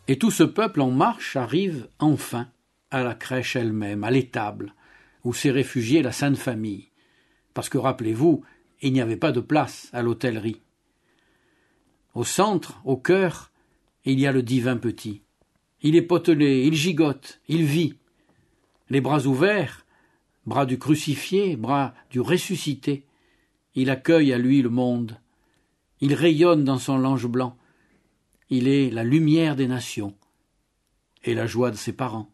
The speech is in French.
Et tout ce peuple en marche arrive enfin à la crèche elle-même, à l'étable, où s'est réfugiée la Sainte Famille. Parce que, rappelez-vous, il n'y avait pas de place à l'hôtellerie. Au centre, au cœur, il y a le divin petit. Il est potelé, il gigote, il vit. Les bras ouverts, bras du crucifié, bras du ressuscité, il accueille à lui le monde. Il rayonne dans son lange blanc. Il est la lumière des nations et la joie de ses parents.